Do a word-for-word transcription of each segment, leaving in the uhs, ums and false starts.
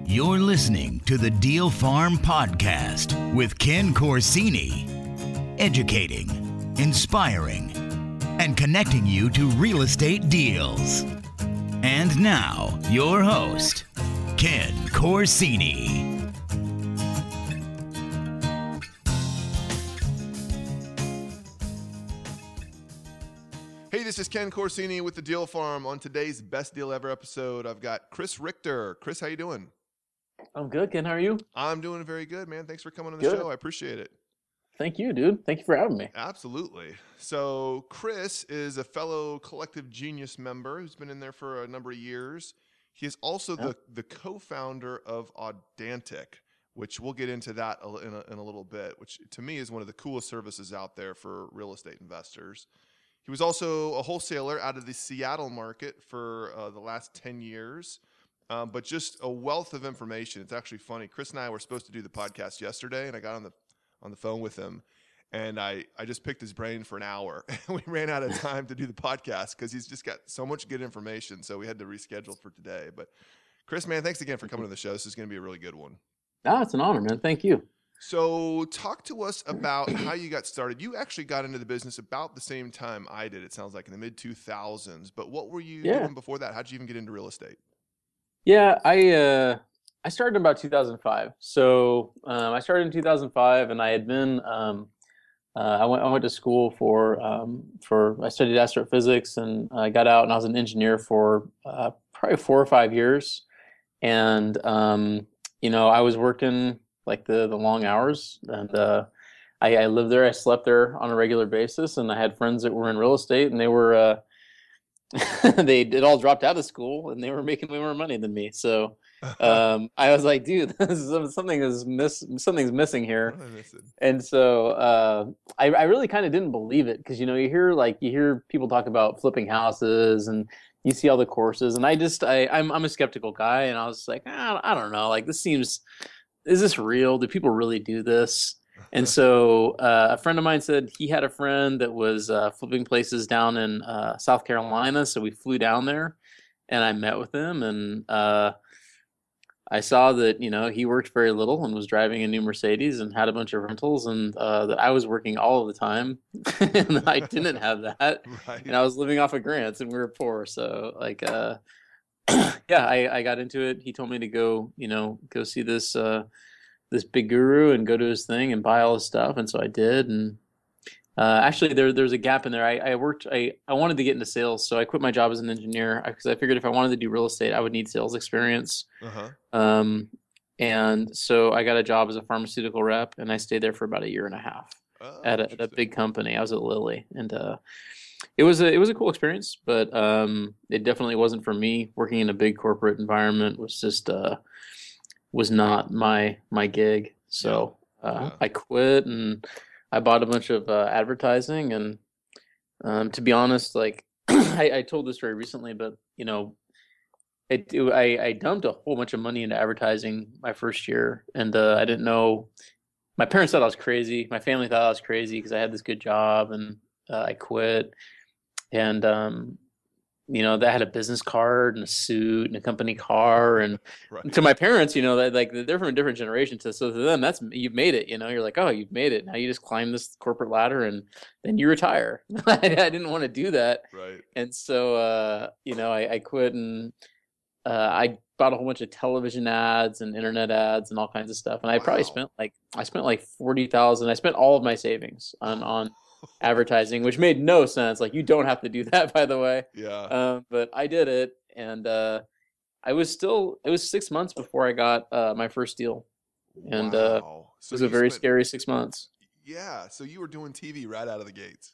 You're listening to the Deal Farm Podcast with Ken Corsini. Educating, inspiring, and connecting you to real estate deals. And now, your host, Ken Corsini. Hey, this is Ken Corsini with the Deal Farm. On today's Best Deal Ever episode, I've got Chris Richter. Chris, how you doing? I'm good, Ken. How are you? I'm doing very good, man. Thanks for coming on the Good. show. I appreciate it. Thank you, dude. Thank you for having me. Absolutely. So Chris is a fellow Collective Genius member who's been in there for a number of years. He is also Yeah. the, the co-founder of Audantic, which we'll get into that a- in a, in a little bit, which to me is one of the coolest services out there for real estate investors. He was also a wholesaler out of the Seattle market for uh, the last ten years, um, but just a wealth of information. It's actually funny. Chris and I were supposed to do the podcast yesterday, and I got on the on the phone with him, and I, I just picked his brain for an hour. And we ran out of time to do the podcast because he's just got so much good information, so we had to reschedule for today. But Chris, man, thanks again for coming to the show. This is going to be a really good one. Ah, it's an honor, man. Thank you. So talk to us about how you got started. You actually got into the business about the same time I did, it sounds like, in the mid two thousands. But what were you Yeah. doing before that? How did you even get into real estate? Yeah, I uh, I started in about two thousand five. So um, I started in two thousand five, and I had been um, uh, I went I went to school for um, for I studied astrophysics, and I got out, and I was an engineer for uh, probably four or five years. And um, you know, I was working like the the long hours, and uh, I, I lived there. I slept there on a regular basis, and I had friends that were in real estate, and they were uh, they it all dropped out of school, and they were making way more money than me. So um, I was like, dude, this is, something is miss something's missing here. What am I missing? And so uh, I, I really kind of didn't believe it, because you know you hear like you hear people talk about flipping houses, and you see all the courses, and I just I I'm I'm a skeptical guy, and I was like, I, I don't know, like this seems, is this real? Do people really do this? And so uh, a friend of mine said he had a friend that was uh, flipping places down in uh, South Carolina. So we flew down there, and I met with him, and uh, I saw that, you know, he worked very little and was driving a new Mercedes and had a bunch of rentals, and uh, that I was working all of the time and I didn't have that. Right. And I was living off of grants, and we were poor. So like, uh, yeah, I, I got into it. He told me to go, you know, go see this, uh, this big guru and go to his thing and buy all his stuff. And so I did. And uh, actually there, there's a gap in there. I, I worked, I, I wanted to get into sales. So I quit my job as an engineer because I figured if I wanted to do real estate, I would need sales experience. Uh-huh. Um, and so I got a job as a pharmaceutical rep, and I stayed there for about a year and a half Oh, at, a, at a interesting. big company. I was at Lilly, and uh, it was a, it was a cool experience, but um, it definitely wasn't for me. Working in a big corporate environment was just, uh, was not my my gig. So uh, Yeah. I quit, and I bought a bunch of uh, advertising. And um, to be honest, like I, I told this very recently, but you know, it, it I, I dumped a whole bunch of money into advertising my first year, and uh, I didn't know. My parents thought I was crazy. My family thought I was crazy because I had this good job, and uh, I quit. And um, you know, they had a business card and a suit and a company car, and Right. to my parents, you know, that like they're from a different generation. So, so to them, that's, you've made it. You know, you're like, oh, you've made it. Now you just climb this corporate ladder, and then you retire. I didn't want to do that, Right. and so uh, you know, I, I quit, and uh, I bought a whole bunch of television ads and internet ads and all kinds of stuff. And I probably Wow. spent like I spent like forty thousand. I spent all of my savings on on advertising, which made no sense. Like, you don't have to do that, by the way. Yeah. Um, but I did it, and uh, I was still. It was six months before I got uh, my first deal, and uh, Wow. it So was a you very spent- scary six months. Yeah. So you were doing T V right out of the gates.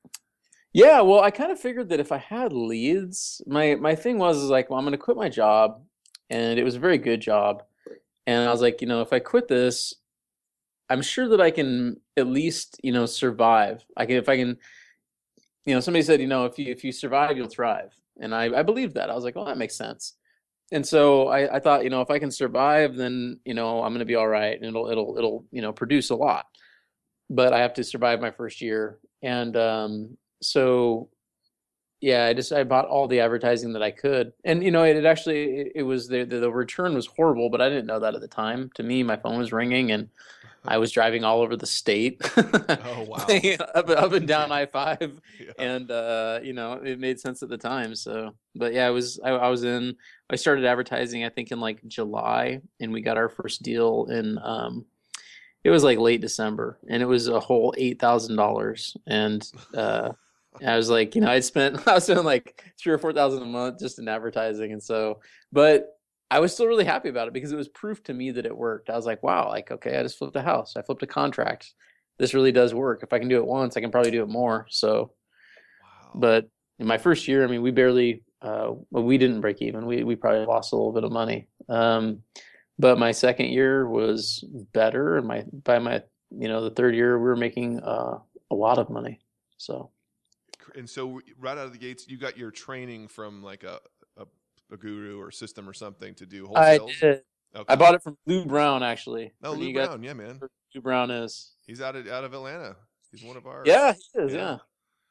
Yeah, well, I kind of figured that if I had leads, my my thing was is like, well, I'm going to quit my job, and it was a very good job, and I was like, you know, if I quit this, I'm sure that I can at least, you know, survive. I can, if I can, you know, somebody said, you know, if you if you survive, you'll thrive, and I I believed that. I was like, oh, that makes sense. And so I, I thought, you know, if I can survive, then, you know, I'm going to be all right, and it'll it'll it'll you know, produce a lot. But I have to survive my first year, and um, so yeah, I just I bought all the advertising that I could, and you know, it, it actually it, it was the, the the return was horrible, but I didn't know that at the time. To me, my phone was ringing, and I was driving all over the state, Oh wow. like, up up and down Yeah. I five, Yeah. and uh, you know, it made sense at the time. So, but yeah, I was I, I was in. I started advertising, I think, in like July, and we got our first deal in um, it was like late December, and it was a whole eight thousand dollars, and uh, I was like, you know, I'd spent I was spending like three or four thousand a month just in advertising, and so, but I was still really happy about it because it was proof to me that it worked. I was like, wow, like okay, I just flipped a house, I flipped a contract. This really does work. If I can do it once, I can probably do it more. So, Wow. but in my first year, I mean, we barely, uh, well, we didn't break even. We we probably lost a little bit of money. Um, but my second year was better, and my by my you know the third year we were making uh, a lot of money. So And so right out of the gates, you got your training from like a a, a guru or system or something to do I wholesales. did. I Okay. bought it from Lou Brown actually. No, For Lou you guys, Brown. Yeah, man. who Lou Brown is. He's out of out of Atlanta. He's one of ours. Yeah, he is. Yeah. Yeah,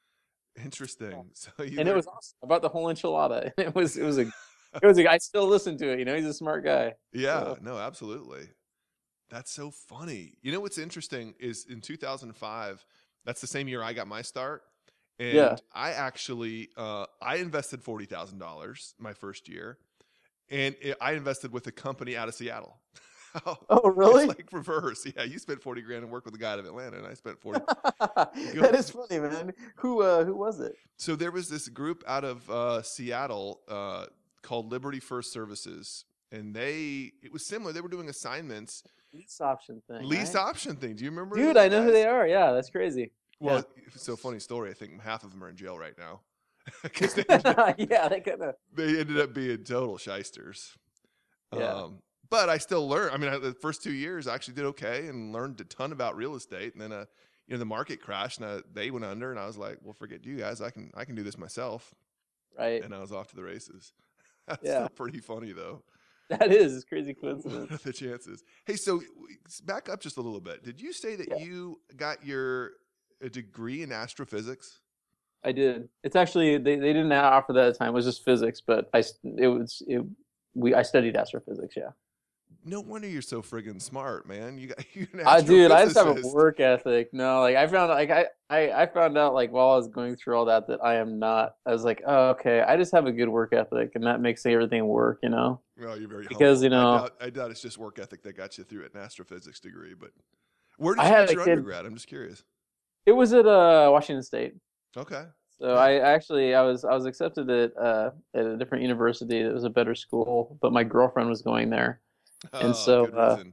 yeah. Interesting. So you And it learned. was awesome. I bought the whole enchilada. It was it was a it was a. I still listen to it. You know, he's a smart guy. Yeah. So No, absolutely. That's so funny. You know what's interesting is in two thousand five, that's the same year I got my start. yeah. And I actually uh, I invested forty thousand dollars my first year, and it, I invested with a company out of Seattle. Oh, It's really? like reverse. Yeah, you spent forty grand and worked with a guy out of Atlanta, and I spent forty. That is funny, man. Who uh who was it? So there was this group out of uh, Seattle uh, called Liberty First Services, and they it was similar. They were doing assignments, Lease option thing, lease right? option thing. Do you remember Dude, those I know who guys? they are. Yeah, that's crazy. Yeah. Well, so funny story. I think half of them are in jail right now because they ended up, Yeah, they kind of. they ended up being total shysters. Yeah. Um, but I still learned. I mean, I, the first two years I actually did okay and learned a ton about real estate. And then, uh, you know, the market crashed and I, they went under, and I was like, "Well, forget you guys. I can I can do this myself." Right. And I was off to the races. That's Yeah. still pretty funny though. That is it's crazy What coincidence. are the chances? Hey, so back up just a little bit. Did you say that Yeah, you got your a degree in astrophysics? I did. It's actually they, they didn't offer that at the time. It was just physics, but I s- it was it we I studied astrophysics. Yeah. No wonder you're so friggin' smart, man. You got you're an I dude, I just have a astrophysicist. work ethic. No, like I found like I, I I found out like while I was going through all that that I am not. I was like, oh, okay, I just have a good work ethic, and that makes everything work, you know. Well, you're very Because humble. you I know, doubt I doubt it's just work ethic that got you through it, an astrophysics degree. But where did I you had get a your kid. undergrad? I'm just curious. It was at uh Washington State. Okay. So Yeah. I actually I was I was accepted at uh at a different university that was a better school, but my girlfriend was going there, and Oh, so good uh, reason.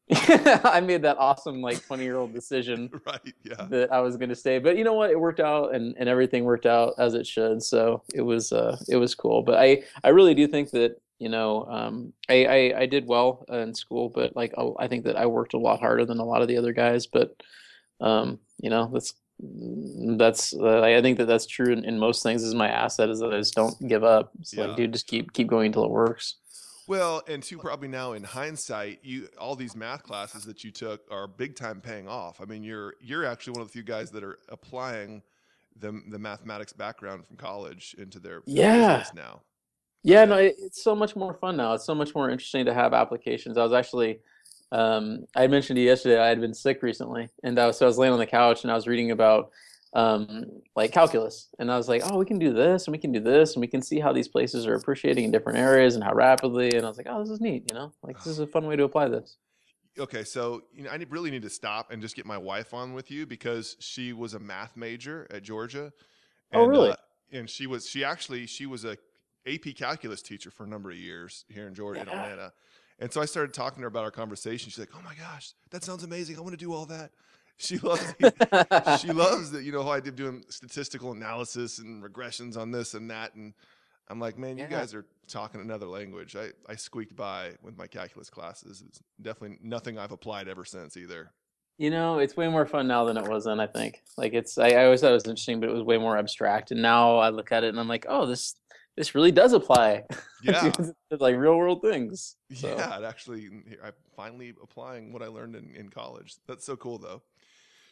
I made that awesome like twenty year old decision Right. Yeah. that I was going to stay. But you know what? It worked out, and, and everything worked out as it should. So it was uh, it was cool. But I, I really do think that you know um, I, I I did well in school, but like oh, I think that I worked a lot harder than a lot of the other guys. But um, you know that's that's uh, I think that that's true in, in most things. Is my asset is that I just don't give up. It's like Yeah. dude, just keep keep going until it works. Well, and two, probably now in hindsight, you all these math classes that you took are big time paying off. I mean, you're you're actually one of the few guys that are applying the the mathematics background from college into their their Yeah. business now. Yeah, Uh, no, it, it's so much more fun now. It's so much more interesting to have applications. I was actually, um, I mentioned to you yesterday, I had been sick recently, and I was, so I was laying on the couch and I was reading about um, like calculus, and I was like, oh, we can do this and we can do this, and we can see how these places are appreciating in different areas and how rapidly. And I was like, oh, this is neat, you know, like this is a fun way to apply this. okay, so you know, I need- really need to stop and just get my wife on with you because she was a math major at Georgia, Oh, and really? uh, and she was she actually she was a A P calculus teacher for a number of years here in Georgia in Yeah. Atlanta. And so I started talking to her about our conversation. She's like, "Oh my gosh, that sounds amazing! I want to do all that." She loves the, she loves that, you know, how I did doing statistical analysis and regressions on this and that. And I'm like, man, you Yeah. guys are talking another language. I, I squeaked by with my calculus classes. It's definitely nothing I've applied ever since either. You know, it's way more fun now than it was then, I think. Like it's I, I always thought it was interesting, but it was way more abstract. And now I look at it and I'm like, oh, this this really does apply Yeah. to like real world things. So Yeah, it actually, I'm finally applying what I learned in, in college. That's so cool though.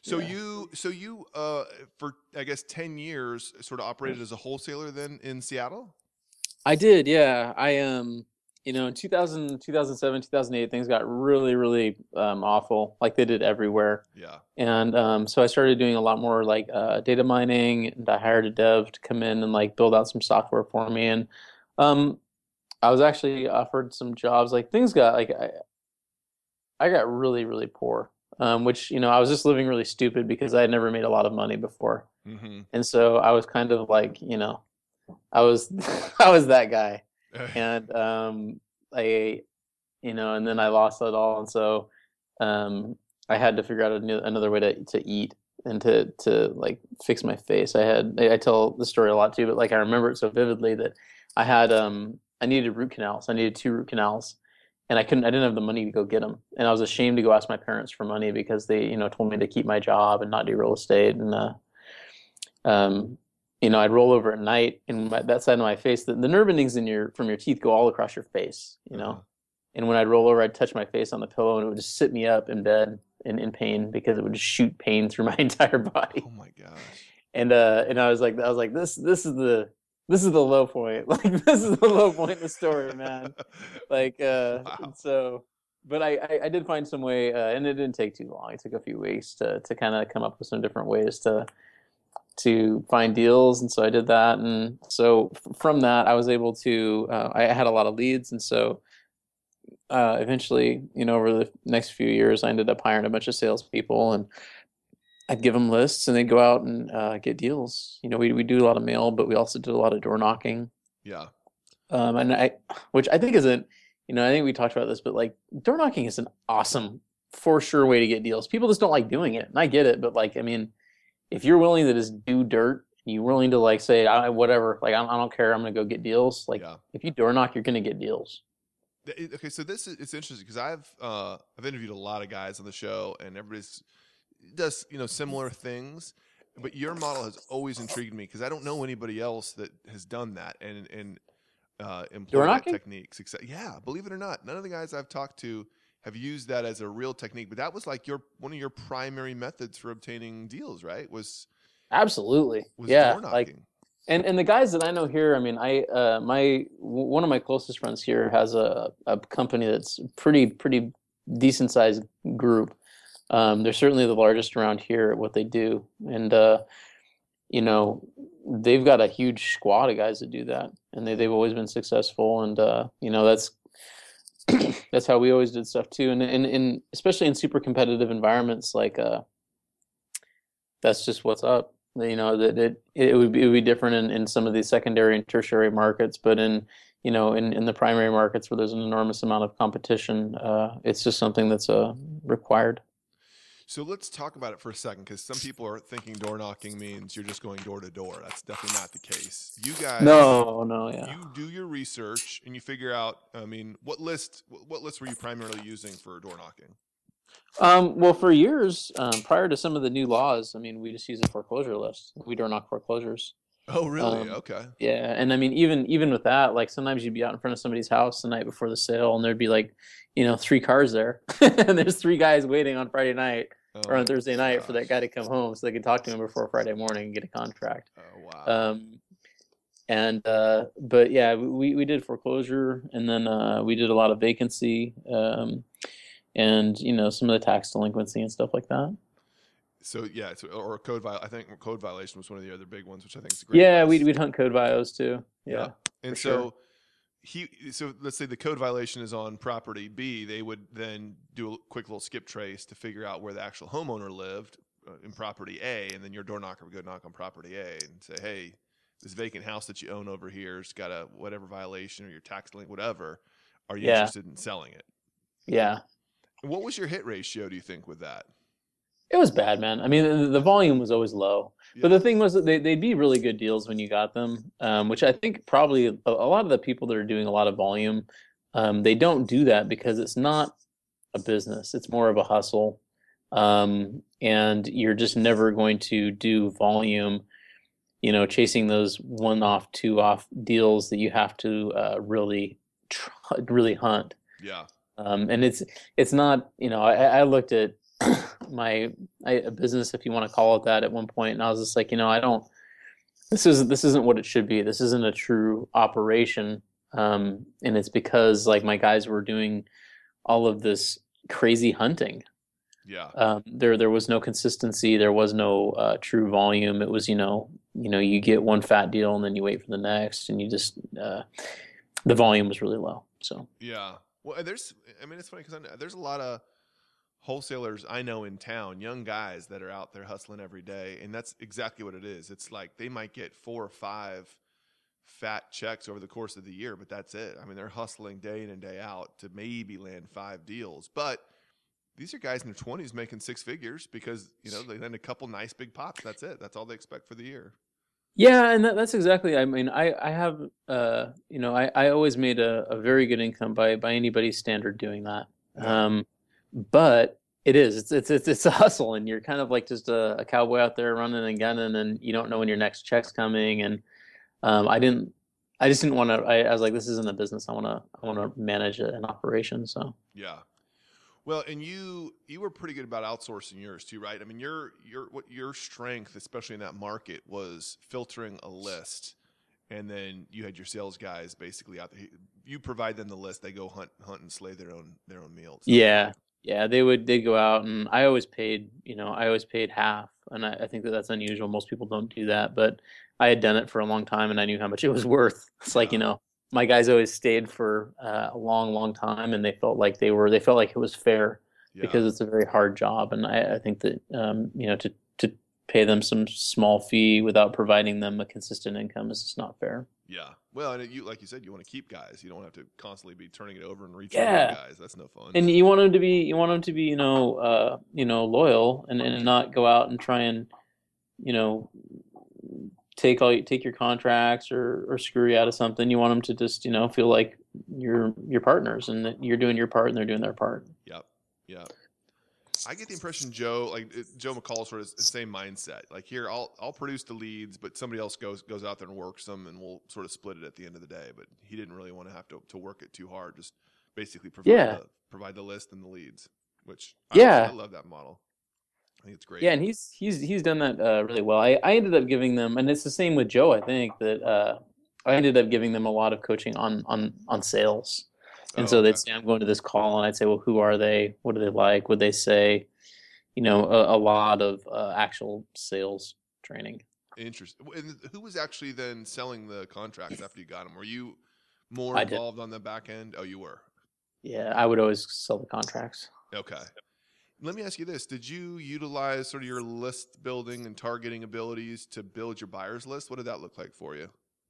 So Yeah. you, so you, uh, for I guess ten years, sort of operated as a wholesaler then in Seattle. I did, yeah. I um, you know, in two thousand, two thousand seven, two thousand eight, things got really, really um, awful, like they did everywhere. Yeah. And um, so I started doing a lot more like uh, data mining, and I hired a dev to come in and like build out some software for me. And um, I was actually offered some jobs. Like things got like I, I got really, really poor. Um, which you know I was just living really stupid because I had never made a lot of money before, Mm-hmm. and so I was kind of like you know I was I was that guy, and um, I you know, and then I lost it all, and so um, I had to figure out a new, another way to to eat and to to like fix my face. I had I tell the story a lot too, but like I remember it so vividly that I had um I needed root canals. I needed two root canals, and I couldn't. I didn't have the money to go get them, and I was ashamed to go ask my parents for money because they you know told me to keep my job and not do real estate, and uh, um. You know, I'd roll over at night, and my, that side of my face, the, the nerve endings in your from your teeth go all across your face. You know, Uh-huh. and when I'd roll over, I'd touch my face on the pillow, and it would just sit me up in bed in, in pain because it would just shoot pain through my entire body. Oh my gosh. And uh, and I was like, I was like, this this is the this is the low point. Like this is the low point in the story, man. Like uh, Wow. and so, but I, I I did find some way, uh, and it didn't take too long. It took a few weeks to to kind of come up with some different ways to to find deals, and so I did that. And so f- from that, I was able to. Uh, I had a lot of leads, and so uh, eventually, you know, over the next few years, I ended up hiring a bunch of salespeople, and I'd give them lists, and they'd go out and uh, get deals. You know, we we do a lot of mail, but we also did a lot of door knocking. Yeah. Um, and I, which I think isn't, you know, I think we talked about this, but like door knocking is an awesome, for sure way to get deals. People just don't like doing it, and I get it, but like, I mean, if you're willing to just do dirt, you're willing to like say, I, whatever, like I, I don't care, I'm gonna go get deals. Like Yeah. if you door knock, you're gonna get deals. Th- Okay, so this is it's interesting because I've uh, I've interviewed a lot of guys on the show, and everybody's does you know similar things, but your model has always intrigued me because I don't know anybody else that has done that and and uh, Door employed that knocking? technique. Success, yeah, believe it or not, none of the guys I've talked to have used that as a real technique. But that was like your one of your primary methods for obtaining deals, right? Was Absolutely. was Yeah. door Like, knocking. and, and the guys that I know here, I mean, I, uh, my, w- one of my closest friends here has a, a company that's pretty, pretty decent sized group. Um, they're certainly the largest around here at what they do. And, uh, you know, they've got a huge squad of guys that do that, and they, they've always been successful. And, uh, you know, that's, that's how we always did stuff too. And in, in, especially in super competitive environments, like, uh, that's just what's up. You know, that it, it would be, it would be different in, in some of these secondary and tertiary markets, but in, you know, in, in the primary markets where there's an enormous amount of competition, uh, it's just something that's uh, required. So let's talk about it for a second, because some people are thinking door knocking means you're just going door to door. That's definitely not the case. You guys, No, no, yeah. you do your research and you figure out. I mean, what list? What list were you primarily using for door knocking? Um, well, for years, um, prior to some of the new laws, I mean, we just use a foreclosure list. We door knock foreclosures. Oh, really? Um, Okay. Yeah, and I mean, even even with that, like sometimes you'd be out in front of somebody's house the night before the sale, and there'd be like, you know, three cars there, and there's three guys waiting on Friday night Oh, or on my Thursday night for that gosh. guy to come home so they could talk to him before Friday morning and get a contract. Oh, wow. Um, and uh, but yeah, we we did foreclosure, and then uh, we did a lot of vacancy, um, and you know, some of the tax delinquency and stuff like that. So yeah, so, or code viol. I think code violation was one of the other big ones, which I think is a great. Yeah, list. we'd we'd hunt code bios too. Yeah, Yeah. And for so sure. he, so let's say the code violation is on property B, they would then do a quick little skip trace to figure out where the actual homeowner lived uh, in property A, and then your door knocker would go knock on property A and say, hey, this vacant house that you own over here's got a whatever violation or your tax link, whatever. Are you Yeah. interested in selling it? Yeah. And what was your hit ratio, do you think, with that? It was bad, man. I mean, the, the volume was always low. But Yeah. the thing was that they, they'd be really good deals when you got them, um, which I think probably a, a lot of the people that are doing a lot of volume, um, they don't do that because it's not a business. It's more of a hustle. Um, and you're just never going to do volume, you know, chasing those one-off, two-off deals that you have to uh, really, tr- really hunt. Yeah. Um, and it's it's not, you know, I, I looked at my I, a business, if you want to call it that, at one point, and I was just like, you know, I don't. This isn't this isn't what it should be. This isn't a true operation, um, and it's because like my guys were doing all of this crazy hunting. Yeah. Um, there there was no consistency. There was no uh, true volume. It was you know you know you get one fat deal and then you wait for the next, and you just uh, the volume was really low. So yeah. Well, and there's I mean it's funny because there's a lot of wholesalers I know in town, young guys that are out there hustling every day, and that's exactly what it is. It's like they might get four or five fat checks over the course of the year, but that's it. I mean, they're hustling day in and day out to maybe land five deals, but these are guys in their twenties making six figures because, you know, they land a couple nice big pops. That's it. That's all they expect for the year. yeah, and that, that's exactly. I mean, I I have uh you know I I always made a, a very good income by by anybody's standard doing that. Yeah. Um, but it is it's it's it's it's a hustle, and you're kind of like just a, a cowboy out there running and gunning, and you don't know when your next check's coming. And um, I didn't. I just didn't want to. I, I was like, this isn't a business. I want to. I want to manage an operation. So Yeah. Well, and you you were pretty good about outsourcing yours too, right? I mean, your your what your strength, especially in that market, was filtering a list, and then you had your sales guys basically out there. You provide them the list; they go hunt hunt and slay their own their own meals. yeah, yeah, they would. They'd go out, and I always paid. You know, I always paid half, and I, I think that that's unusual. Most people don't do that, but I had done it for a long time, and I knew how much it was worth. It's like you Yeah. know, my guys always stayed for uh, a long, long time, and they felt like they were. They felt like it was fair Yeah. because it's a very hard job, and I, I think that um, you know to to pay them some small fee without providing them a consistent income is just not fair. Yeah. Well, and you like you said, you want to keep guys. You don't have to constantly be turning it over and retraining Yeah. guys. That's no fun. And you want them to be you want them to be you know uh, you know loyal and, and not go out and try and you know take all take your contracts or or screw you out of something. You want them to just you know feel like you're your partners and that you're doing your part and they're doing their part. Yep. Yep. I get the impression Joe, like it- Joe McCall, sort of the same mindset. Like here, I'll I'll produce the leads, but somebody else goes goes out there and works them, and we'll sort of split it at the end of the day. But he didn't really want to have to to work it too hard. Just basically provide Yeah. the provide the list and the leads, which I, Yeah. I love that model. I think it's great. Yeah, and he's he's he's done that uh, really well. I, I ended up giving them, and it's the same with Joe. I think that uh, I ended up giving them a lot of coaching on on on sales, and Oh, so okay. they'd say, "I'm going to this call," and I'd say, "Well, who are they? What do they like? Would they say?" You know, a, a lot of uh, actual sales training. Interesting. And who was actually then selling the contracts after you got them? Were you more I did. involved on the back end? Oh, you were. Yeah, I would always sell the contracts. Okay. Let me ask you this. Did you utilize sort of your list building and targeting abilities to build your buyers list? What did that look like for you?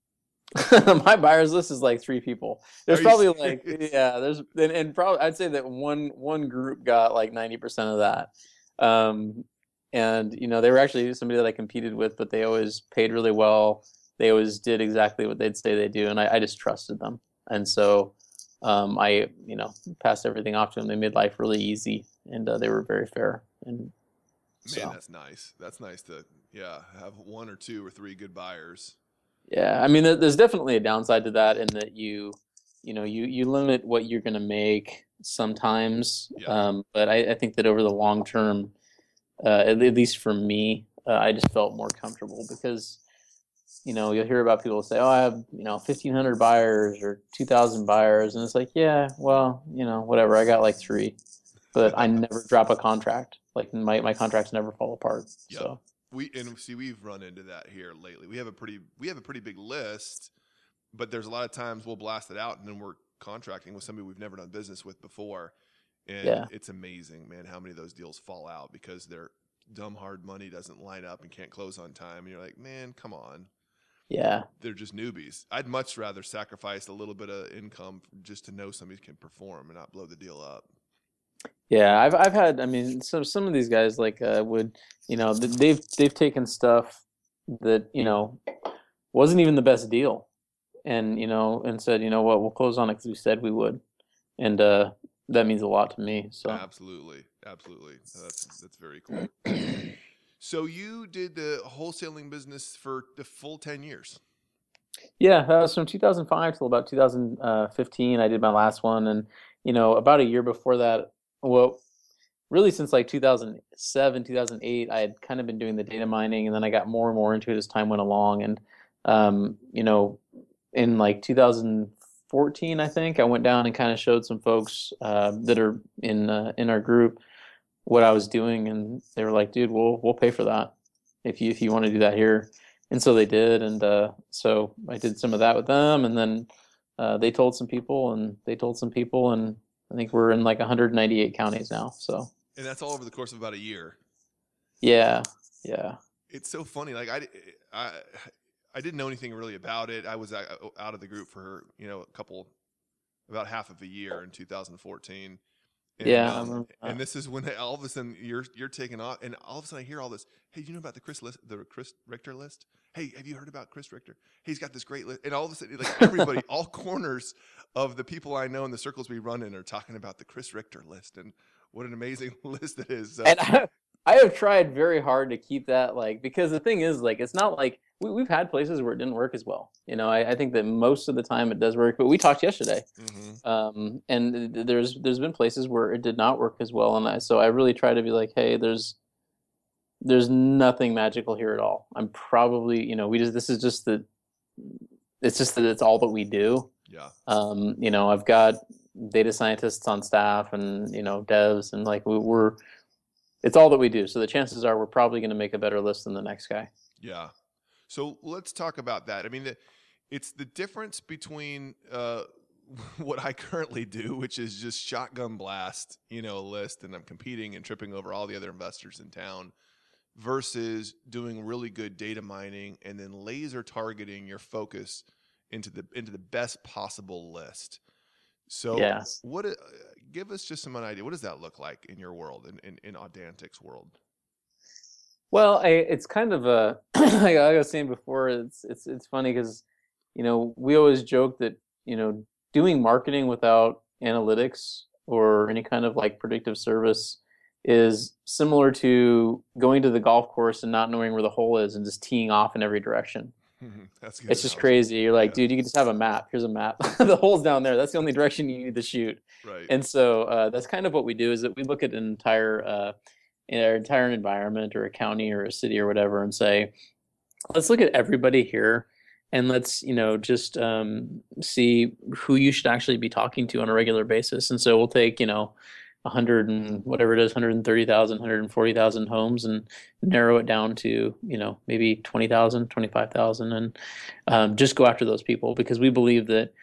My buyers list is like three people. There's Are you probably like serious? yeah, there's and, and probably I'd say that one one group got like ninety percent of that. Um, and you know, they were actually somebody that I competed with, but they always paid really well. They always did exactly what they'd say they do, and I, I just trusted them. And so um, I, you know, passed everything off to them. They made life really easy, and uh, they were very fair. And Man, so that's nice. That's nice to, yeah, have one or two or three good buyers. yeah, I mean, there, there's definitely a downside to that in that you, you know, you you limit what you're going to make sometimes. Yeah. Um, but I, I think that over the long term, uh, at, at least for me, uh, I just felt more comfortable because, you know, you'll hear about people say, "Oh, I have you know fifteen hundred buyers or two thousand buyers," and it's like, yeah, well, you know, whatever. I got like three, but I never drop a contract. Like my my contracts never fall apart. Yep. So We and see we've run into that here lately. We have a pretty we have a pretty big list, but there's a lot of times we'll blast it out and then we're contracting with somebody we've never done business with before. And Yeah. it's amazing, man, how many of those deals fall out because their dumb hard money doesn't line up and can't close on time. And you're like, man, come on. yeah. They're just newbies. I'd much rather sacrifice a little bit of income just to know somebody can perform and not blow the deal up. Yeah, I've I've had. I mean, some some of these guys like uh, would, you know, th- they've they've taken stuff that you know wasn't even the best deal, and you know, and said, you know what, we'll close on it because we said we would, and uh, that means a lot to me. So Absolutely. Absolutely. That's that's very cool. So you did the wholesaling business for the full ten years. yeah, uh, so from two thousand five till about two thousand fifteen, I did my last one, and you know, about a year before that, well, really since like two thousand seven, two thousand eight, I had kind of been doing the data mining, and then I got more and more into it as time went along. And um, you know, in like two thousand fourteen, I think I went down and kind of showed some folks uh, that are in uh, in our group what I was doing, and they were like, "Dude, we'll we'll pay for that if you if you want to do that here." And so they did, and uh, so I did some of that with them, and then uh, they told some people, and they told some people, and I think we're in like one hundred ninety-eight counties now. So. And that's all over the course of about a year. Yeah, yeah. It's so funny. Like I, I, I didn't know anything really about it. I was out of the group for you know a couple, about half of a year in two thousand fourteen. And, yeah, um, and this is when all of a sudden you're you're taking off, and all of a sudden I hear all this. Hey, do you know about the Chris list, the Chris Richter list? Hey, have you heard about Chris Richter? Hey, he's got this great list, and all of a sudden, like everybody, all corners of the people I know in the circles we run in are talking about the Chris Richter list, and what an amazing list it is. So. And I, I have tried very hard to keep that, like, because the thing is, like, it's not like we, we've had places where it didn't work as well. You know, I, I think that most of the time it does work, but we talked yesterday, mm-hmm. um, and there's there's been places where it did not work as well, and I, so I really try to be like, hey, there's there's nothing magical here at all. I'm probably, you know, we just this is just the, it's just that it's all that we do. Yeah. Um, you know, I've got data scientists on staff, and you know, devs, and like we, we're. It's all that we do. So the chances are we're probably going to make a better list than the next guy. Yeah. So let's talk about that. I mean, the, it's the difference between uh, what I currently do, which is just shotgun blast, you know, a list, and I'm competing and tripping over all the other investors in town, versus doing really good data mining and then laser targeting your focus into the into the best possible list. So yeah. what? Uh, give us just some idea. What does that look like in your world, in in, in Audantic's world? Well, I, it's kind of a like I was saying before. It's it's it's funny because you know we always joke that you know doing marketing without analytics or any kind of like predictive service is similar to going to the golf course and not knowing where the hole is and just teeing off in every direction. That's good. It's just crazy. You're like, yeah. dude, you can just have a map. Here's a map. The hole's down there. That's the only direction you need to shoot. Right. And so uh, that's kind of what we do is that we look at an entire, uh, our entire environment or a county or a city or whatever and say, let's look at everybody here and let's, you know, just um, see who you should actually be talking to on a regular basis. And so we'll take, you know, a hundred and whatever it is, one hundred thirty thousand, one hundred forty thousand homes and narrow it down to, you know, maybe twenty thousand, twenty-five thousand, and um, just go after those people because we believe that,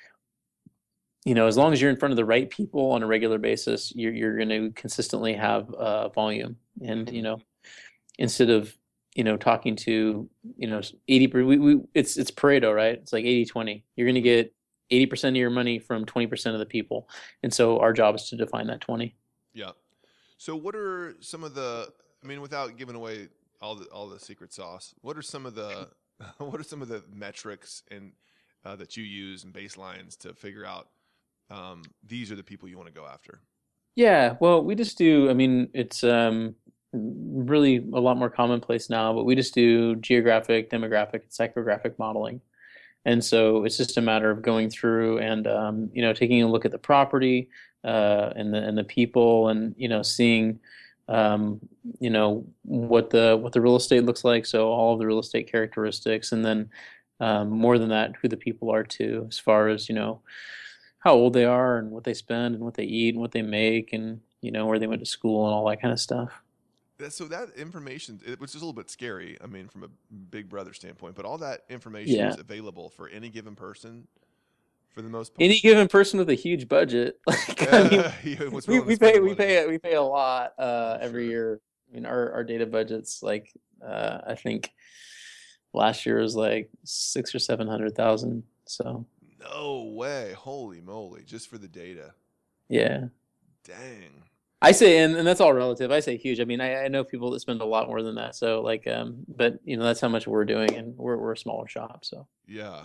you know, as long as you're in front of the right people on a regular basis, you're, you're going to consistently have uh, volume. And, you know, instead of, you know, talking to, you know, eighty, we, we, it's, it's Pareto, right? It's like eighty twenty. You're going to get eighty percent of your money from twenty percent of the people. And so our job is to define that twenty. Yeah. So what are some of the, I mean, without giving away all the, all the secret sauce, what are some of the, what are some of the metrics and uh, that you use and baselines to figure out um, these are the people you want to go after? Yeah, well, we just do, I mean, it's um, really a lot more commonplace now, but we just do geographic, demographic, and psychographic modeling. And so it's just a matter of going through and, um, you know, taking a look at the property uh, and the and the people and, you know, seeing, um, you know, what the what the real estate looks like. So all of the real estate characteristics. And then um, more than that, who the people are too, as far as, you know, how old they are and what they spend and what they eat and what they make and, you know, where they went to school and all that kind of stuff. So that information, it was just a little bit scary, I mean, from a Big Brother standpoint, but all that information yeah. is available for any given person for the most part. Any given person with a huge budget. Like, I mean, yeah, we, we pay we pay we pay a lot uh, every sure. year. I mean, our, our data budget's like uh, I think last year was like six or seven hundred thousand. So no way, holy moly, just for the data. Yeah. Dang. I say, and, and that's all relative. I say huge. I mean, I, I know people that spend a lot more than that. So like, um, but you know, that's how much we're doing, and we're we're a smaller shop. So yeah.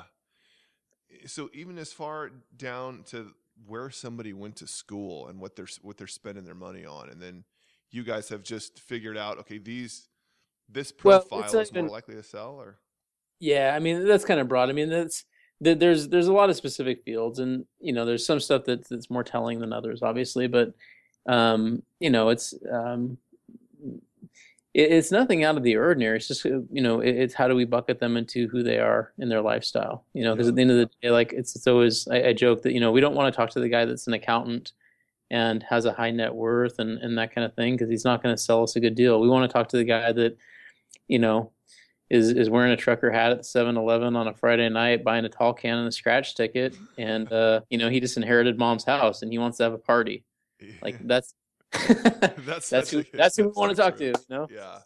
So even as far down to where somebody went to school and what they're what they're spending their money on, and then you guys have just figured out, okay, these this profile well, is even, more likely to sell, or yeah, I mean that's kind of broad. I mean that's there's there's a lot of specific fields, and you know, there's some stuff that that's more telling than others, obviously, but. um, you know, it's um, it, it's nothing out of the ordinary. It's just, uh, you know, it, it's how do we bucket them into who they are in their lifestyle? You know, because Yeah. at the end of the day, like it's it's always I, I joke that you know we don't want to talk to the guy that's an accountant and has a high net worth and and that kind of thing because he's not going to sell us a good deal. We want to talk to the guy that, you know, is is wearing a trucker hat at the seven eleven on a Friday night, buying a tall can and a scratch ticket, and uh, you know, he just inherited mom's house and he wants to have a party. Like that's That's that's such who a good, that's who we that's want so to talk true. to, you know? Yeah.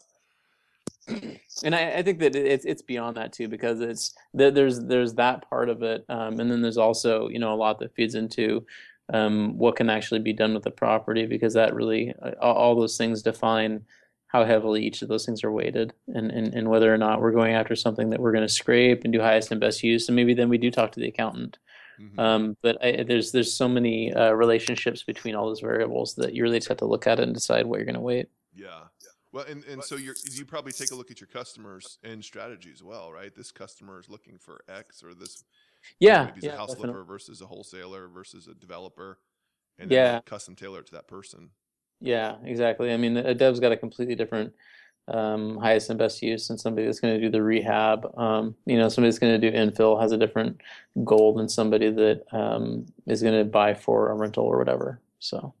And I, I think that it's it's beyond that too because it's there, there's there's that part of it, um, and then there's also you know a lot that feeds into um, what can actually be done with the property because that really uh, all, all those things define how heavily each of those things are weighted and, and, and whether or not we're going after something that we're going to scrape and do highest and best use and maybe then we do talk to the accountant. Hmm. Um, but I, there's there's so many uh, relationships between all those variables that you really just have to look at it and decide what you're going to weight. Yeah. Well, and, and so you're, you probably take a look at your customers and strategy as well, right? This customer is looking for X, or this, you know, Yeah, maybe he's a yeah, house definitely. flipper versus a wholesaler versus a developer, and then Yeah, you custom tailor it to that person. yeah, exactly. I mean, a dev's got a completely different um, highest and best use than somebody that's going to do the rehab. Um, you know, somebody that's going to do infill has a different goal than somebody that um, is going to buy for a rental or whatever. So,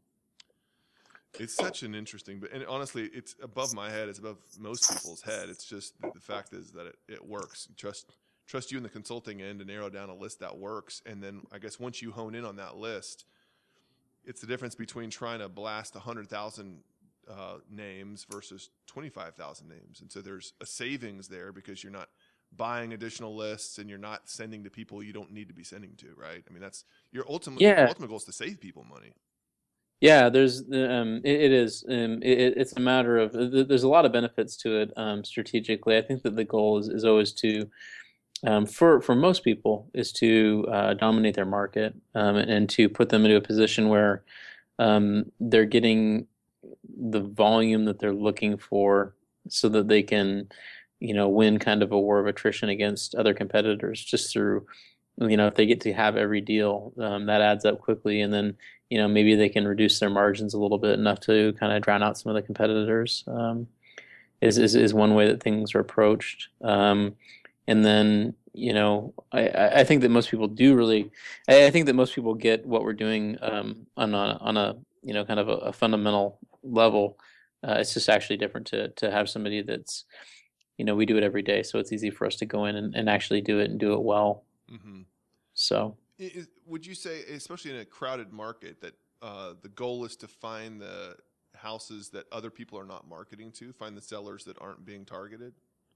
It's such an interesting, but and honestly, it's above my head. It's above most people's head. It's just the, the fact is that it, it works. Trust trust you in the consulting end to narrow down a list that works, and then I guess once you hone in on that list, it's the difference between trying to blast a hundred thousand uh, names versus twenty five thousand names, and so there's a savings there because you're not buying additional lists and you're not sending to people you don't need to be sending to, right? I mean, that's your ultimate yeah, ultimate goal is to save people money. yeah. There's um, it, it is. Um, it, it's a matter of there's a lot of benefits to it um, strategically. I think that the goal is, is always to um, for for most people is to uh, dominate their market um, and, and to put them into a position where um, they're getting the volume that they're looking for so that they can, you know, win kind of a war of attrition against other competitors just through, you know, if they get to have every deal, um, that adds up quickly. And then, you know, maybe they can reduce their margins a little bit enough to kind of drown out some of the competitors. Um, is, is, is one way that things are approached. Um, and then, you know, I, I think that most people do really, I think that most people get what we're doing um, on a, on a, you know, kind of a, a fundamental level. Uh, it's just actually different to, to have somebody that's, you know, we do it every day. So it's easy for us to go in and, and actually do it and do it well. Mm-hmm. So, Is, would you say, especially in a crowded market, that uh, the goal is to find the houses that other people are not marketing to, find the sellers that aren't being targeted?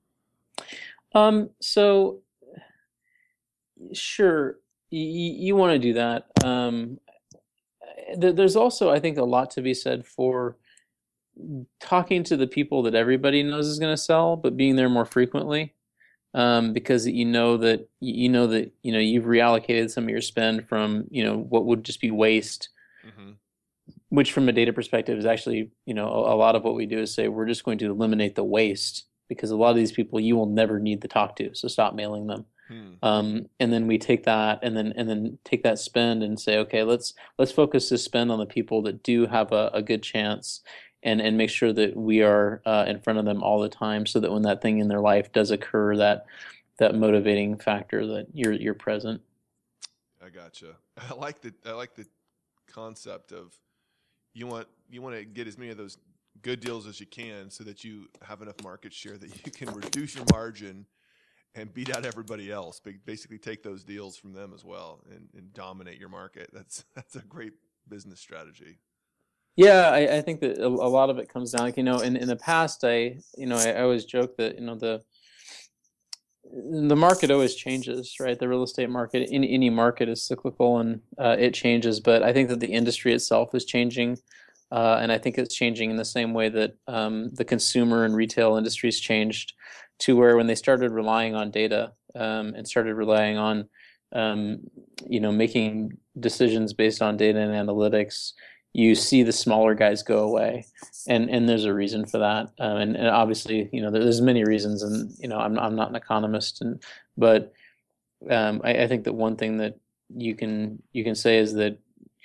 um, so sure, you, you want to do that. Um, th- there's also, I think, a lot to be said for talking to the people that everybody knows is going to sell, but being there more frequently. Um, because you know that you know that you know you've reallocated some of your spend from you know what would just be waste, Mm-hmm. which from a data perspective is actually you know a, a lot of what we do is say we're just going to eliminate the waste because a lot of these people you will never need to talk to, so stop mailing them. Hmm. Um, and then we take that and then and then take that spend and say okay let's let's focus this spend on the people that do have a, a good chance and and make sure that we are uh, in front of them all the time so that when that thing in their life does occur that that motivating factor that you're you're present. I gotcha. I like the I like the concept of you want you want to get as many of those good deals as you can so that you have enough market share that you can reduce your margin and beat out everybody else. Basically, take those deals from them as well and, and dominate your market. That's that's a great business strategy. Yeah, I, I think that a, a lot of it comes down like you know in, in the past I you know I, I always joke that you know the the market always changes, right? The real estate market in any market is cyclical and uh, it changes, but I think that the industry itself is changing. Uh, and I think it's changing in the same way that um, the consumer and retail industries changed to where when they started relying on data um, and started relying on, um, you know, making decisions based on data and analytics, you see the smaller guys go away, and and there's a reason for that. Um, and, and obviously, you know, there's many reasons, and you know, I'm I'm not an economist, and but um, I, I think that one thing that you can you can say is that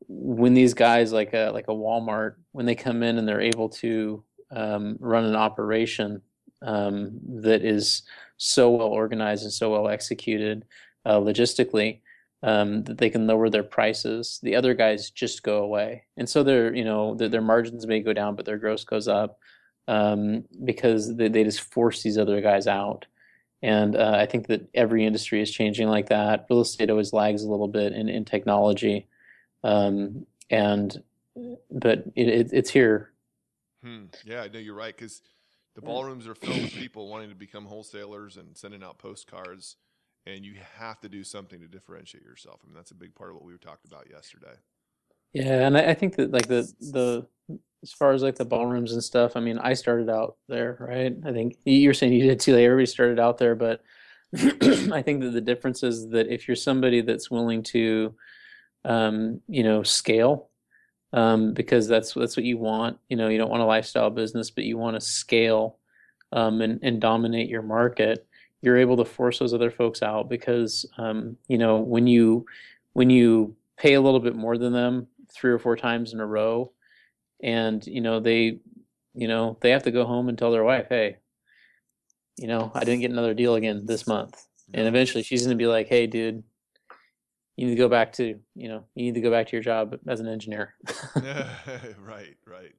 when these guys like a like a Walmart, when they come in and they're able to um, run an operation um, that is so well organized and so well executed uh, logistically, um, that they can lower their prices, the other guys just go away, and so their you know their, their margins may go down, but their gross goes up um, because they, they just force these other guys out. And uh, I think that every industry is changing like that. Real estate always lags a little bit in, in technology. Um, and but it, it, it's here. Hmm. Yeah, I know you're right, because the ballrooms are filled with people wanting to become wholesalers and sending out postcards, and you have to do something to differentiate yourself. I mean, that's a big part of what we talked about yesterday. Yeah, and I, I think that like the the as far as like the ballrooms and stuff, I mean, I started out there, right? I think you're saying you did too. Like everybody started out there, but I think that the difference is that if you're somebody that's willing to, um, you know, scale, um, because that's that's what you want. You know, you don't want a lifestyle business, but you want to scale um, and and dominate your market. You're able to force those other folks out because um, you know when you when you pay a little bit more than them three or four times in a row, and you know they you know they have to go home and tell their wife, hey, you know I didn't get another deal again this month, and Yeah. eventually she's going to be like, hey, dude, you need to go back to you know you need to go back to your job as an engineer. Right, right.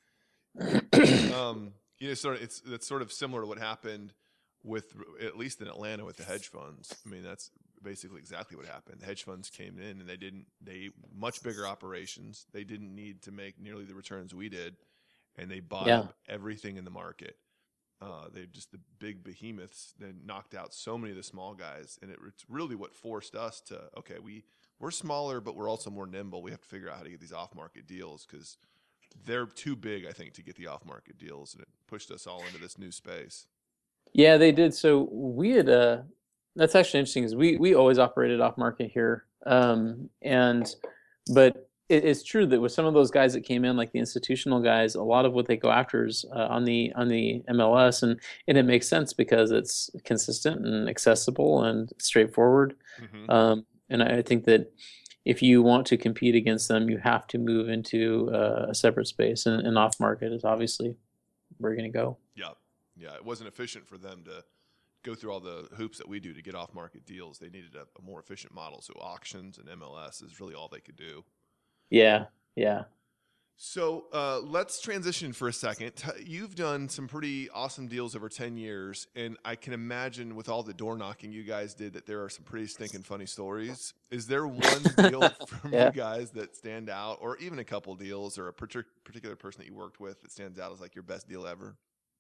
Um, you know, sort of, it's that's sort of similar to what happened with, at least in Atlanta, with the hedge funds. I mean, that's basically exactly what happened. The hedge funds came in and they didn't, they much bigger operations. They didn't need to make nearly the returns we did, and they bought Yeah. up everything in the market. Uh, they just, the big behemoths then knocked out so many of the small guys, and it, it's really what forced us to, okay, we we're smaller, but we're also more nimble. We have to figure out how to get these off-market deals, because they're too big, I think, to get the off-market deals, and it pushed us all into this new space. Yeah, they did. So we had uh that's actually interesting because we we always operated off market here. Um and but it, it's true that with some of those guys that came in, like the institutional guys, a lot of what they go after is uh, on the on the M L S, and and it makes sense because it's consistent and accessible and straightforward. Mm-hmm. Um and I, I think that if you want to compete against them, you have to move into uh, a separate space, and, and off market is obviously where you're going to go. Yeah. Yeah. It wasn't efficient for them to go through all the hoops that we do to get off market deals. They needed a, a more efficient model. So auctions and M L S is really all they could do. Yeah, yeah. So uh, let's transition for a second. T- You've done some pretty awesome deals over ten years, and I can imagine with all the door knocking you guys did that there are some pretty stinking funny stories. Is there one deal from Yeah. you guys that stand out, or even a couple deals, or a partic- particular person that you worked with that stands out as like your best deal ever?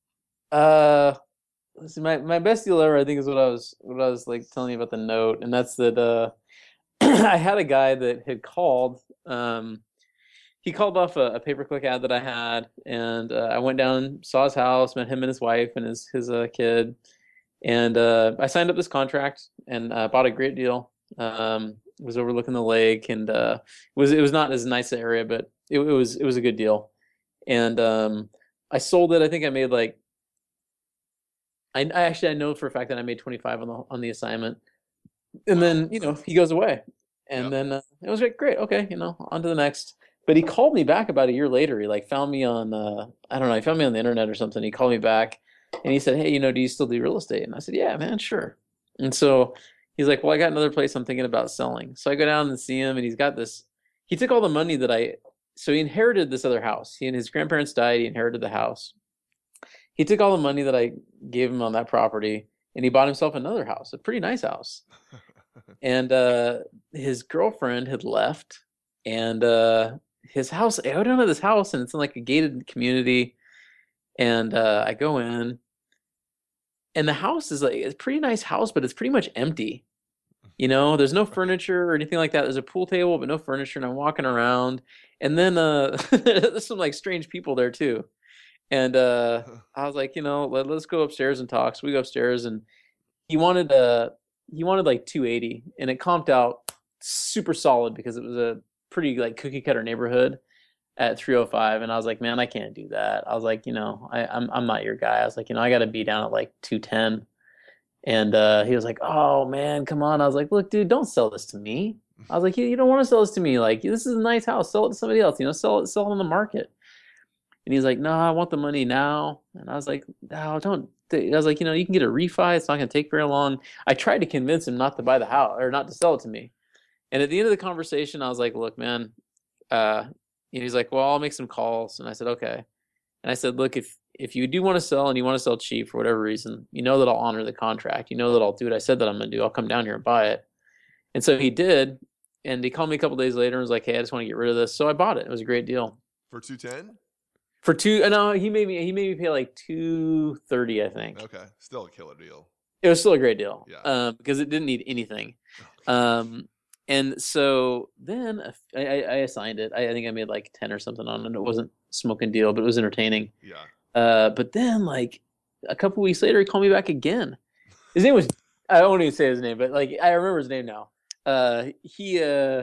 Uh, let's see, my my best deal ever, I think, is what I was what I was like telling you about the note, and that's that. Uh, I had a guy that had called. Um, he called off a, a pay-per-click ad that I had, and uh, I went down, saw his house, met him and his wife and his his uh, kid, and uh, I signed up this contract and uh, bought a great deal. Um, was overlooking the lake, and uh, it was it was not as nice an area, but it, it was it was a good deal, and um, I sold it. I think I made like I, I actually I know for a fact that I made twenty-five on the on the assignment, and Wow. then you know he goes away, and Yep. then uh, it was like great, okay, you know, on to the next. But he called me back about a year later. He like found me on uh, I don't know, he found me on the internet or something. He called me back, and he said, hey, you know, do you still do real estate? And I said, yeah, man, sure. And so he's like, well, I got another place I'm thinking about selling. So I go down and see him, and he's got this. He took all the money that I. So he inherited this other house. He and his grandparents died. He inherited the house. He took all the money that I gave him on that property, and he bought himself another house, a pretty nice house. And uh, his girlfriend had left, and uh, his house. I go down to this house, and it's in like a gated community. And uh, I go in, and the house is like it's a pretty nice house, but it's pretty much empty. You know, there's no furniture or anything like that. There's a pool table, but no furniture. And I'm walking around, and then uh, there's some like strange people there too. And uh, I was like, you know, let, let's go upstairs and talk. So we go upstairs, and he wanted uh he wanted like two eighty, and it comped out super solid because it was a pretty like cookie cutter neighborhood at three oh five. And I was like, man, I can't do that. I was like, you know, I, I'm I'm not your guy. I was like, you know, I got to be down at like two ten. And uh, he was like, oh man, come on. I was like, look, dude, don't sell this to me. I was like, you, you don't want to sell this to me. Like, this is a nice house. Sell it to somebody else. You know, sell it, sell it on the market. And he's like, no, I want the money now. And I was like, no, don't. I was like, you know, you can get a refi. It's not going to take very long. I tried to convince him not to buy the house or not to sell it to me. And at the end of the conversation, I was like, look, man, uh, and he's like, well, I'll make some calls. And I said, okay. And I said, look, if, if you do want to sell and you want to sell cheap for whatever reason, you know that I'll honor the contract. You know that I'll do what I said that I'm going to do. I'll come down here and buy it. And so he did. And he called me a couple days later and was like, hey, I just want to get rid of this. So I bought it. It was a great deal. For two ten? For two, no, he made me he made me pay like two thirty, I think. Okay, still a killer deal. It was still a great deal, yeah, um, because it didn't need anything. Um, and so then I, I, I assigned it. I, I think I made like ten or something on it. It wasn't a smoking deal, but it was entertaining. Yeah. Uh, but then like a couple weeks later, he called me back again. His name was I won't even say his name, but like I remember his name now. Uh, he uh.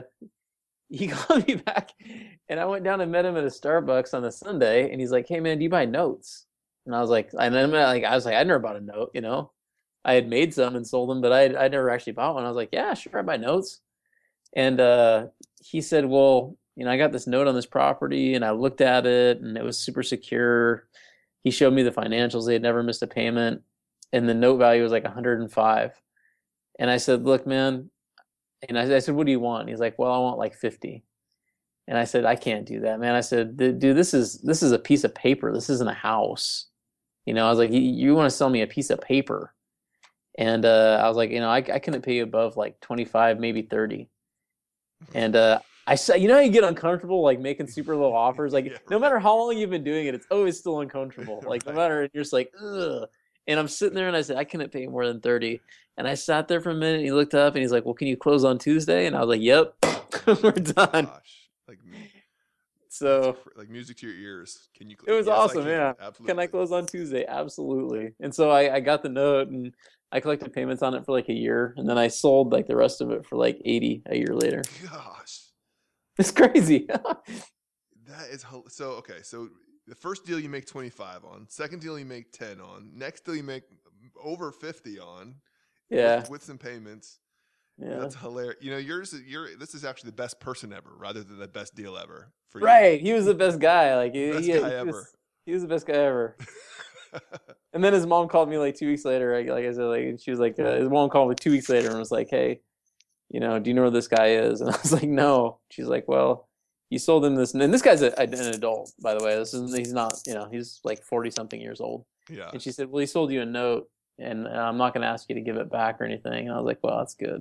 He called me back, and I went down and met him at a Starbucks on a Sunday, and he's like, "Hey man, do you buy notes?" And I was like, "I like I was like, I never bought a note, you know. I had made some and sold them, but I I never actually bought one." I was like, "Yeah, sure, I buy notes." And uh, he said, "Well, you know, I got this note on this property, and I looked at it, and it was super secure." He showed me the financials; they had never missed a payment, and the note value was like one hundred five. And I said, "Look, man." And I, I said, what do you want? And he's like, well, I want like fifty. And I said, I can't do that, man. I said, dude, this is this is a piece of paper. This isn't a house. You know, I was like, you, you want to sell me a piece of paper? And uh, I was like, you know, I, I couldn't pay you above like twenty-five, maybe thirty. And uh, I said, you know how you get uncomfortable, like making super low offers? Like, yeah, no right. matter how long you've been doing it, it's always still uncomfortable. Like, right. no matter, you're just like, ugh. And I'm sitting there and I said, I couldn't pay more than thirty. And I sat there for a minute and he looked up and he's like, well, can you close on Tuesday? And I was like, yep, we're done. Gosh, like, so like music to your ears. Can you It was yes, awesome, can. yeah. Absolutely. Can I close on Tuesday? Absolutely. And so I, I got the note and I collected payments on it for like a year. And then I sold like the rest of it for like eighty a year later. Gosh. It's crazy. That is so okay. So the first deal you make twenty-five on, second deal you make ten on, next deal you make over fifty on. Yeah. With, with some payments. Yeah. That's hilarious. You know, yours you're this is actually the best person ever rather than the best deal ever for right. you. He was the best guy. Like he, best he, guy he ever. Was, he was the best guy ever. And then his mom called me like two weeks later. Like, like I said, like she was like, uh, his mom called me two weeks later and was like, hey, you know, do you know where this guy is? And I was like, no. She's like, well, you sold him this. And this guy's a, an adult, by the way. This is he's not, you know, he's like forty something years old. Yeah. And she said, well, he sold you a note. And I'm not going to ask you to give it back or anything. And I was like, well, that's good.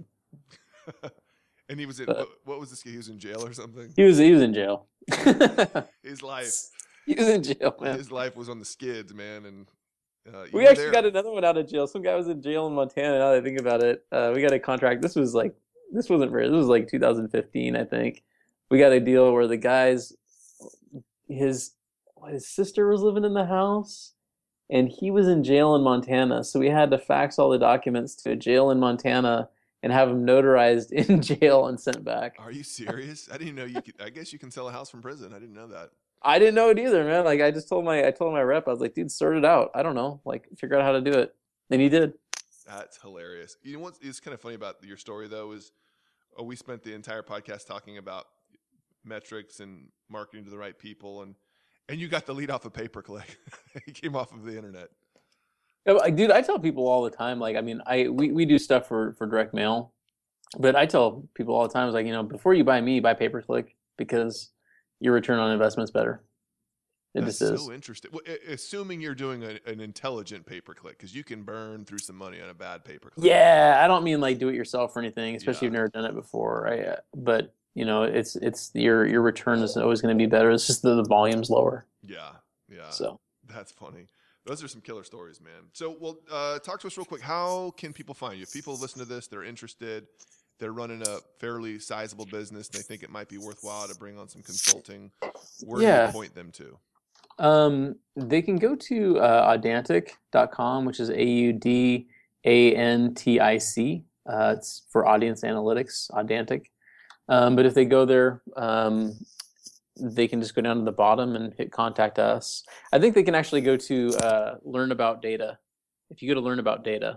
And he was in, but, what, what was this? He was in jail or something? He was, he was in jail. His life. He was in jail, man. His life was on the skids, man. And uh, we actually there. got another one out of jail. Some guy was in jail in Montana. Now that I think about it, uh, we got a contract. This was like, this wasn't very, this was like two thousand fifteen, I think. We got a deal where the guy's, his, his sister was living in the house. And he was in jail in Montana, so we had to fax all the documents to a jail in Montana and have them notarized in jail and sent back. Are you serious? I didn't know you could. I guess you can sell a house from prison. I didn't know that. I didn't know it either, man. Like I just told my, I told my rep, I was like, dude, sort it out. I don't know, like figure out how to do it. And he did. That's hilarious. You know what is kind of funny about your story though is, oh, we spent the entire podcast talking about metrics and marketing to the right people and. And you got the lead off of pay-per-click. He came off of the internet. Dude, I tell people all the time, like, I mean, I we, we do stuff for, for direct mail, but I tell people all the time, it's like, you know, before you buy me, buy pay-per-click because your return on investment's better. It That's just is. So interesting. Well, assuming you're doing a, an intelligent pay-per-click, because you can burn through some money on a bad pay-per-click. Yeah, I don't mean like do it yourself or anything, especially yeah. if you've never done it before, right? But you know, it's it's your your return is always going to be better. It's just the, the volume's lower. Yeah, yeah. So that's funny. Those are some killer stories, man. So, well, uh, talk to us real quick. How can people find you? If people listen to this, they're interested, they're running a fairly sizable business, and they think it might be worthwhile to bring on some consulting. Where yeah. do you point them to? Um, they can go to uh, audantic dot com, which is A U D A N T I C. Uh, it's for audience analytics, Audantic. Um, but if they go there, um, they can just go down to the bottom and hit contact us. I think they can actually go to uh, learn about data. If you go to learn about data,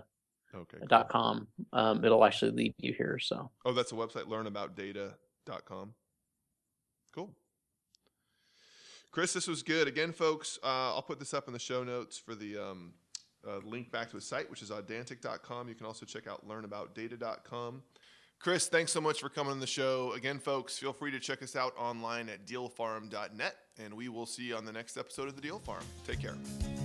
Okay. dot Cool. com. Um, it'll actually lead you here. So. Oh, that's a website, learn about data dot com. Cool. Chris, this was good. Again, folks, uh, I'll put this up in the show notes for the um, uh, link back to his site, which is audantic dot com. You can also check out learn about data dot com. Chris, thanks so much for coming on the show. Again, folks, feel free to check us out online at deal farm dot net, and we will see you on the next episode of The Deal Farm. Take care.